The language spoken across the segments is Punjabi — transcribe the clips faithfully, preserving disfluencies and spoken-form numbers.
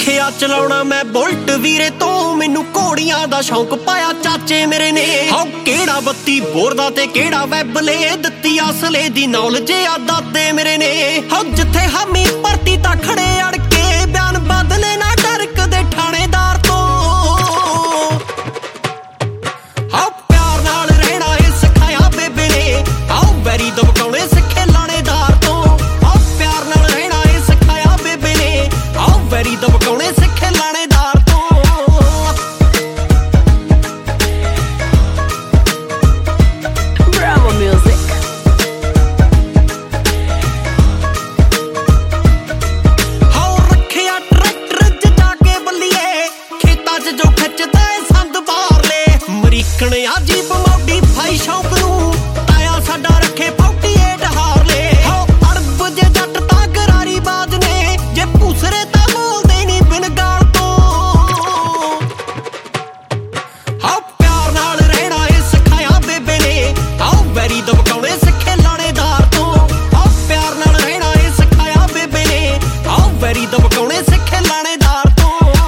ਸਿੱਖਿਆ ਚਲਾਉਣਾ ਮੈਂ ਬੁਲਟ ਵੀਰੇ ਤੋਂ, ਮੈਨੂੰ ਘੋੜੀਆਂ ਦਾ ਸ਼ੌਂਕ ਪਾਇਆ ਚਾਚੇ ਮੇਰੇ ਨੇ। ਹਾਂ ਕਿਹੜਾ ਬੱਤੀ ਬੋਰਦਾ ਤੇ ਕਿਹੜਾ ਵੈਬਲੇ, ਦਿੱਤੀ ਅਸਲੇ ਦੀ ਨੌਲੇਜ ਆ ਦਾਦੇ ਮੇਰੇ ਨੇ। ਹਾਂ ਜਿੱਥੇ ਹਾਮੀ ਭਰਤੀ ਤਾਂ ਖੜੇ ਅੜ ਕੇ, ਬਿਆਨ ਬਦਲੇ ਨਾ ਡਰ ਕਦੇ ਥਾਣੇਦਾਰ ਤੋਂ। ਹਾਂ ਪਿਆਰ ਨਾਲ ਰਹਿਣਾ ਇਹ ਸਿਖਾਇਆ ਬੇਬੇ ਨੇ, ਆਓ ਵੈਰੀ ਦਬਕਾਉਣੇ ਸਿੱਖੇ ਲਾਣੇਦਾਰ ਤੋਂ। ਹਾਂ ਪਿਆਰ ਨਾਲ ਰਹਿਣਾ ਇਹ ਸਿਖਾਇਆ ਬੇਬੇ ਨੇ, ਆਓ ਵੈਰੀ ਦਬਕਾਉਣੇ ਸਿੱਖੇ ਲਾਣੇਦਾਰ ਤੋਂ। Bravo music. ਹਾਂ ਰੱਖਿਆ ਟਰੈਕਟਰ ਚ ਜਾ ਕੇ ਬੱਲੀਏ, ਖੇਤਾਂ ਚ ਜੋ ਖਿੱਚਦਾ ਏ ਸੰਦ ਬਾਹਰਲੇ। ਅਮਰੀਕਨ ਆ ਜੀਪ ਮੋਡੀਫਾਈ ਸ਼ੌਂਕ ਨੂੰ, ਤਾਇਆ ਸਾਡਾ ਰੱਖੇ ਅਠਤਾਲੀ ਹਾਰਲੇ। ਹਾਂ ਅਰਬ ਜੇ ਜੱਟ ਤਾਂ ਗਰਾਰੀ ਬਾਜ ਨੇ, ਜੇ ਭੂਸਰੇ ਤਾਂ ਬੋਲਦੇ ਨੀ ਬਿਨ ਗਾਲ ਤੋਂ। ਹਾਂ ਪਿਆਰ ਨਾਲ ਰਹਿਣਾ ਇਹ ਸਿਖਾਇਆ ਬੇਬੇ ਨੇ, ਆਓ ਵੈਰੀ ਦਬਕਾਉਣੇ ਸਿੱਖੇ ਲਾਣੇਦਾਰ ਤੋਂ। ਹਾਂ ਪਿਆਰ ਨਾਲ ਰਹਿਣਾ ਇਹ ਸਿਖਾਇਆ ਬੇਬੇ ਨੇ, ਆਓ ਵੈਰੀ ਦਬਕਾਉਣੇ ਸਿੱਖੇ ਲਾਣੇਦਾਰ ਤੋਂ।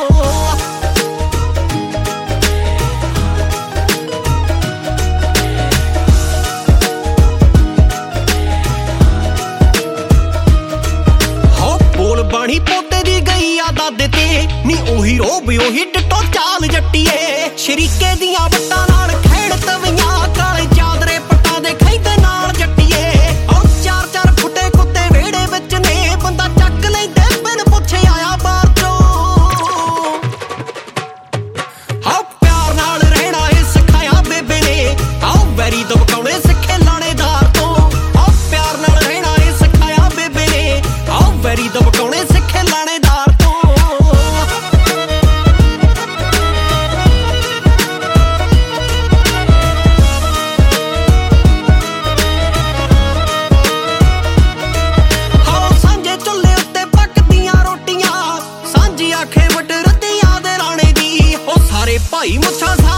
ਹੋ ਬੋਲ ਬਾਣੀ ਪੋਤੇ ਦੀ ਗਈ ਆ ਦਾਦੇ ਤੇ, ਨੀ ਉਹੀ ਰੋਬ ਉਹੀ ਡਿੱਟੋ ਚਾਲ ਜੱਟੀਏ। ਸ਼ਰੀਕੇ ਦੀਆਂ ਵੱਟਾਂ ਨਾਲ ਖੇਡ ਤਵੀਆਂ, ਕਾਲੇ ਚਾਦਰੇ ਪੱਟਾਂ ਦੇ ਖੈਂਦੇ ਨਾਲ ਜੱਟੀਏ। ਉਹ ਚਾਰ ਚਾਰ ਫੁੱਟੇ ਕੁੱਤੇ ਵਿਹੜੇ ਵਿੱਚ ਨੇ, ਬੰਦਾ ਚੱਕ ਲੈਂਦੇ ਬਿਨ ਪੁੱਛੇ ਆਇਆ ਬਾਹਰ ਚੋਂ। ਹਾਂ ਪਿਆਰ ਨਾਲ ਰਹਿਣਾ ਇਹ ਸਿਖਾਇਆ ਬੇਬੇ ਨੇ, ਆਓ ਵੈਰੀ ਦਬਕਾਉਣੇ ਸਿੱਖੇ ਲਾਣੇਦਾਰ ਤੋਂ। ਹਾਂ ਪਿਆਰ ਨਾਲ ਰਹਿਣਾ ਇਹ ਸਿਖਾਇਆ ਬੇਬੇ ਨੇ, ਆਓ ਵੈਰੀ ਦਬਕਾਉਣੇ ਸਿੱਖੇ ਲਾਣੇਦਾਰ ਤੋਂ। ਹਾਂ ਸਾਂਝੇ ਚੁੱਲ੍ਹੇ ਉੱਤੇ ਪੱਕਦੀਆਂ ਰੋਟੀਆਂ, ਸਾਂਝੀ ਆਖੇ ਵੱਟ ਰੱਤੀਆਂ ਦੇ ਰਾਣੇ ਦੀ। ਉਹ ਸਾਰੇ ਭਾਈ ਮੁੱਛਾਂ